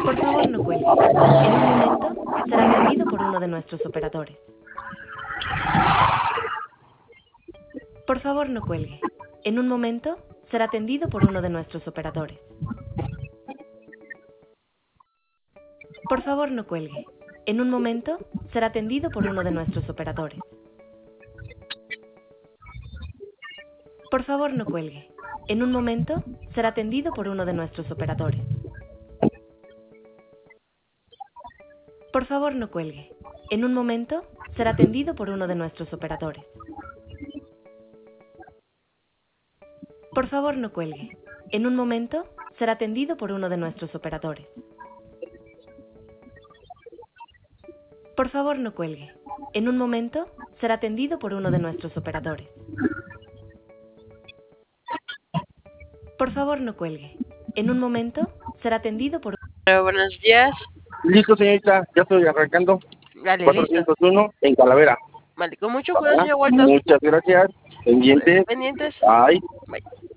Por favor, no cuelgue. En un momento será atendido por uno de nuestros operadores. Por favor, no cuelgue. En un momento será atendido por uno de nuestros operadores. Por favor, no cuelgue. En un momento será atendido por uno de nuestros operadores. Por favor, no cuelgue. En un momento será atendido por uno de nuestros operadores. Por favor, no cuelgue. En un momento será atendido por uno de nuestros operadores. Por favor, no cuelgue. En un momento será atendido por uno de nuestros operadores. Por favor, no cuelgue. En un momento será atendido por uno de nuestros operadores. Por favor, no cuelgue. En un momento será atendido por... Buenos días. Listo, señorita, ya estoy arrancando. Dale, listo. 401 en Calavera. Vale, con mucho cuidado, señor Walter. Muchas gracias. Pendientes. Pendientes. Bye. Bye.